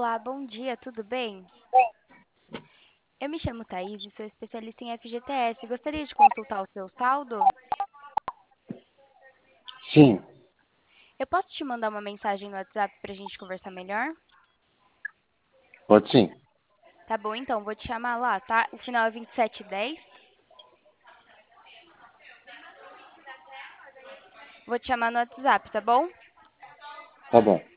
Olá, bom dia, tudo bem? Eu me chamo Thaís e sou especialista em FGTS. Gostaria de consultar o seu saldo? Sim, Eu posso te mandar uma mensagem no WhatsApp para a gente conversar melhor? pode sim. Tá bom, então, vou te chamar lá, tá? O final é 2710. Vou te chamar no WhatsApp, tá bom? Tá bom.